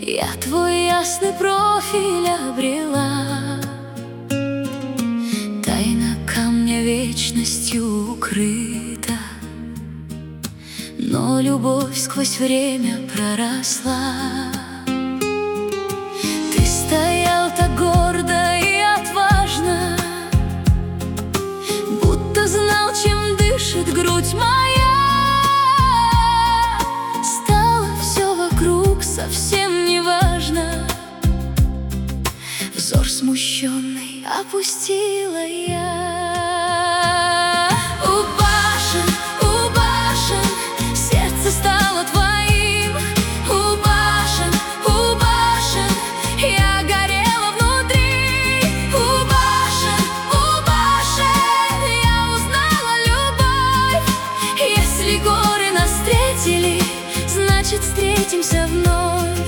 Я твой ясный профиль обрела, тайна камня вечностью укрыта, но любовь сквозь время проросла. Ты стоял так гордо и отважно, будто знал, чем дышит грудь моя. Стало все вокруг совсем не важно, взор смущенный опустила я. У башен сердце стало твоим. У башен я горела внутри. У башен я узнала любовь. Если горы нас встретили, значит встретимся вновь.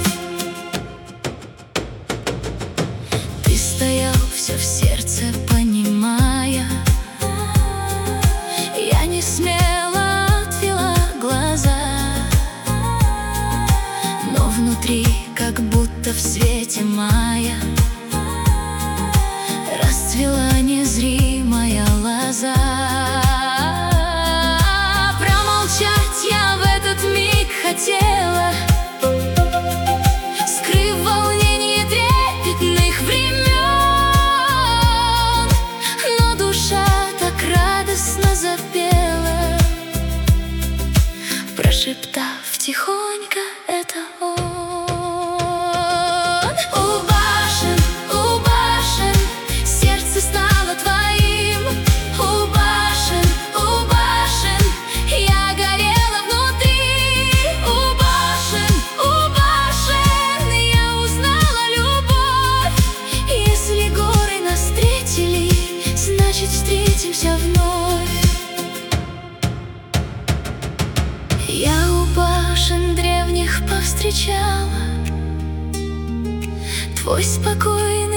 Ты стоял все в сердце, понимая, я не смело отвела глаза, но внутри, как будто в свете мая, расцвела незримая лоза. Промолчать я в этот миг хотела, скрыв волнение трепетных времен, но душа так радостно запела, прошептав тихонько: это он. У башен сердце стало твоим. У башен я горела внутри. У башен я узнала любовь. Если горы нас встретили, значит встретимся вновь. Я у башен древних повстречала твой спокойный